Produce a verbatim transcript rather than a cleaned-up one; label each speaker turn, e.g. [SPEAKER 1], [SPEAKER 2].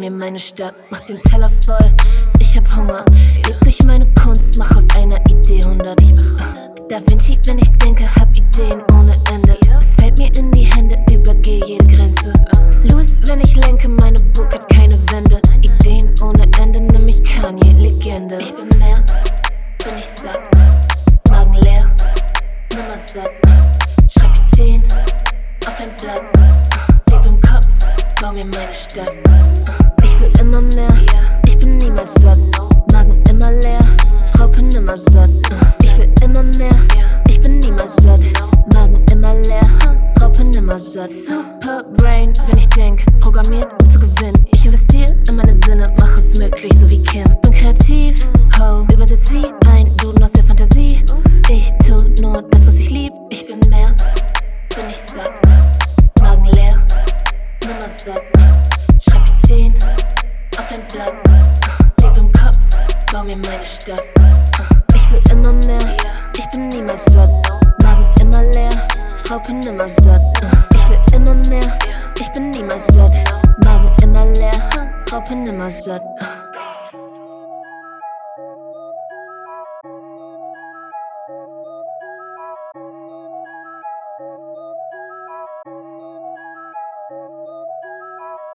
[SPEAKER 1] mir meine Stadt, mach den Teller voll, ich hab Hunger. Leb durch meine Kunst, mach aus einer Idee hundert. Da Vinci, wenn ich denke, hab Ideen ohne Ende. Es fällt mir in die Hände, übergeh jede Grenze. Louis, wenn ich lenke, meine Burg hat keine Wände. Ideen ohne Ende, nimm mich Kanye, Legende. Ich will mehr, bin ich satt, Magen leer, nimmer satt. Schreib Ideen auf ein Blatt, leb im Kopf, bau mir meine Stadt. Ich will immer mehr, ich bin niemals satt, Magen immer leer, Raupe nimmer satt. Ich will immer mehr, ich bin niemals satt, Magen immer leer, Raupe nimmer satt. Super Brain, wenn ich denk, programmiert um zu gewinnen. Ich investiere in meine Sinne, mach es möglich, so wie Kim. Bin kreativ, ho, übersetzt wie ein Duden aus der Fantasie. Ich tu nur das, was ich lieb, ich will mehr, bin ich satt, Magen leer, nimmer satt. Schreib Ideen auf ein Blatt, leb im Kopf, bau mir meine Stadt. Ich will immer mehr, ich bin niemals satt, Magen immer leer, Raupe nimmer satt. Ich will immer mehr, ich bin niemals satt, Magen immer leer, Raupe nimmer satt.